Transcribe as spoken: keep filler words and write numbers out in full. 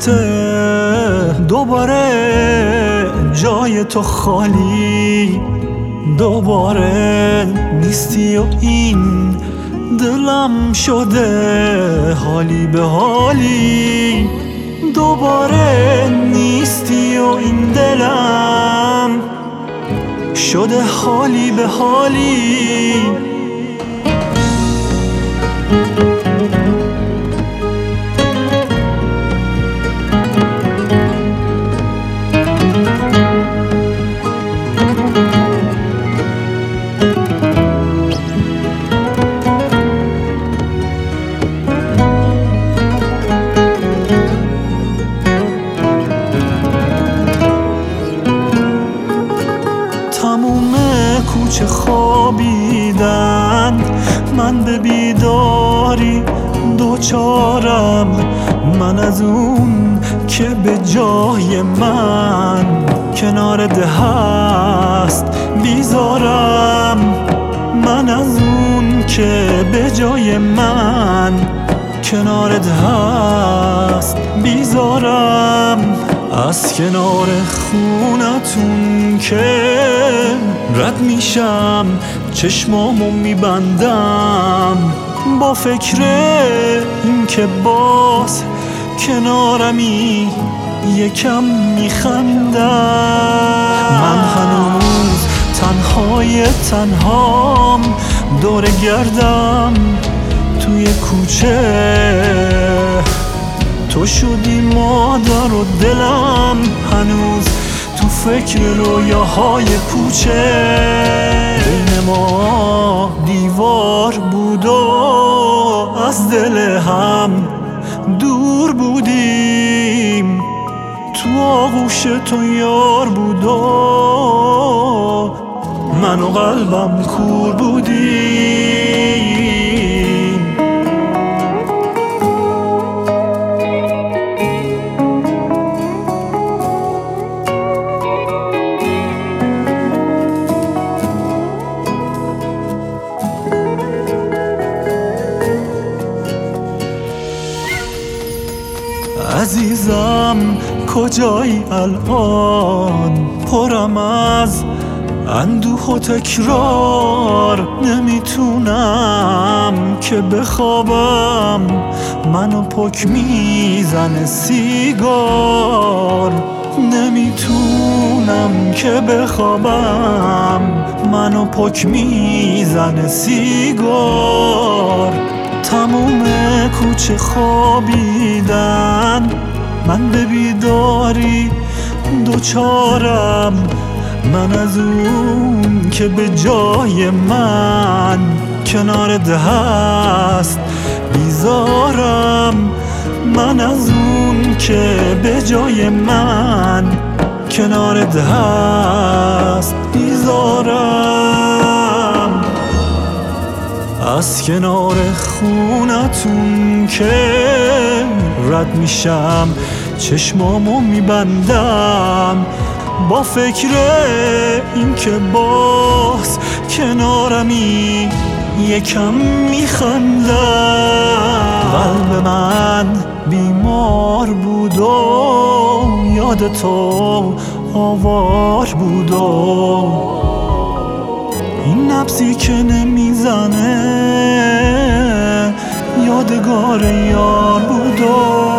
کوچه دوباره جای تو خالی، دوباره نیستی و این دلم شده حالی به حالی، دوباره نیستی و این دلم شده حالی به حالی. تموم کوچه خوابیدن، من به بیداری دوچارم، من از اون که به جای من کنار ده هست بیزارم، من از اون که به جای من کنار ده هست بیزارم، از کنار خونتون که رد میشم چشمامو میبندم، با فکر این که باز کنارمی یکم میخندم. من هنوز تنهای تنهام دور گردم توی کوچه، تو شدی مادر و دلم هنوز تو فکر رویاهای پوچه. بین ما دیوار بود و از دل هم دور بودیم، تو آغوش تو یار بود و من و قلبم کور بودیم. عزیزم کجایی الان؟ پرم از اندوه و تکرار، نمیتونم که بخوابم، منو پک میزنه سیگار، نمیتونم که بخوابم، منو پک میزنه سیگار. تموم کوچه خوابیدن، من به بیداری دوچارم، من از اون که به جای من کنار ده هست بیزارم، من از اون که به جای من کنار ده هست بیزارم، از کنار خونتون که رد میشم چشمامو میبندم، با فکر این که باز کنارمی یکم میخندم. قلب من بیمار بود و یاد تو آوار بود و این نبضی که نمیزنه یادگار یار بود و